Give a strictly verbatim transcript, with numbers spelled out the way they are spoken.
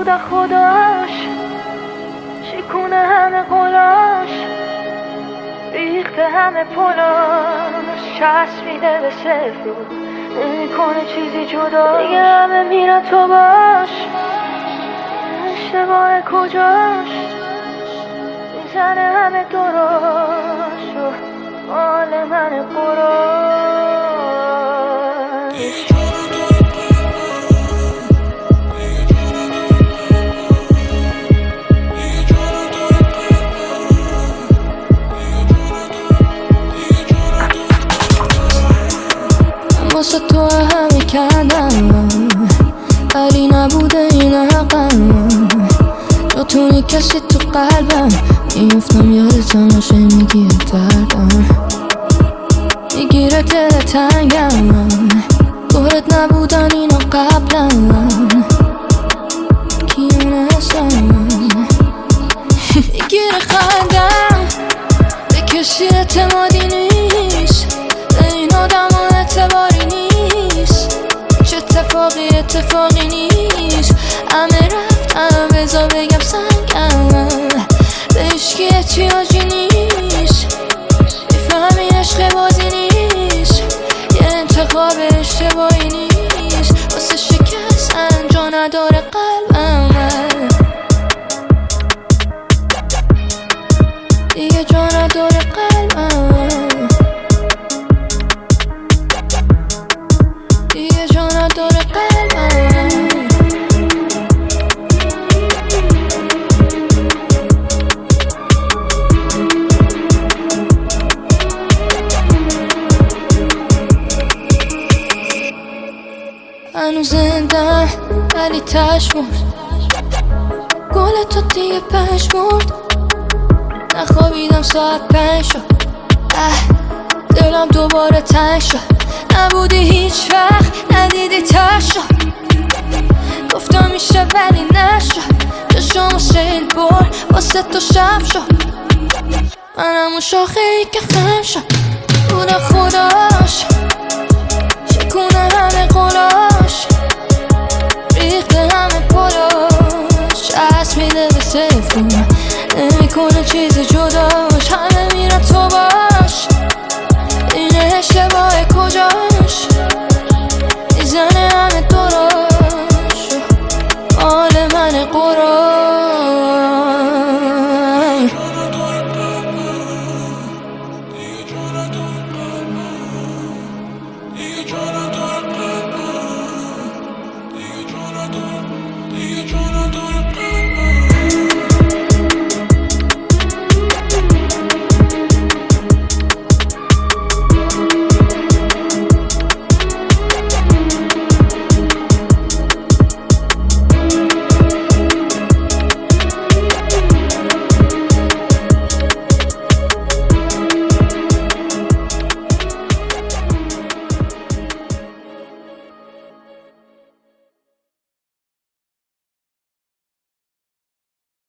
بود خداش، شکونه همه قلاش، ریخته همه پلاش، چسبیده به صفر رو نمیکنه چیزی جدا. دیگه همه میرن تو باش، اشتباه کجاش، میزنه همه دراش و مال من قراش. واسه تو همه کردم ولی نبوده این حقم، جاتونی کسی تو قلبم، میفتم یادتم باشه میگیره دردم، میگیره دل تنگم، گوهت نبودن اینا قبلا، کیونه هستم میگیره خندم، به کسی اعتمادی نیست، به این آدم اعتباری نیست، چه اتفاقی اتفاقی نیست، همه رفتم بذار بگم سنگم، به عشقی احتیاجی نیست، میفهمی عشق بازی نیست، یه انتخاب اشتباهی نیست، واسه شکستن جا نداره قلبم، دیگه جا نداره قلبم، دیگه جا نداره قلبم. هنوز زندم ولی تش مرد، گل تو دیگه پش مرد، نخوابیدم ساعت پنج شد، اه دلم دوباره تنگ شد، نبودی هیچ وقت ندیدی تش شد، گفتم میشه ولی نشد، چشم سیل بر واسه تو شب شد، منم اون شاخه ای که خم شد، بود خداش، شکونه همه قلاش، ریخته همه پلاش، چسب میده به صفر نمیکنه چیزی جداش، همه میرن تو باش، این اشتباه کجاش، میزنه همه دراش و مال من قراش. دیگه جا نداره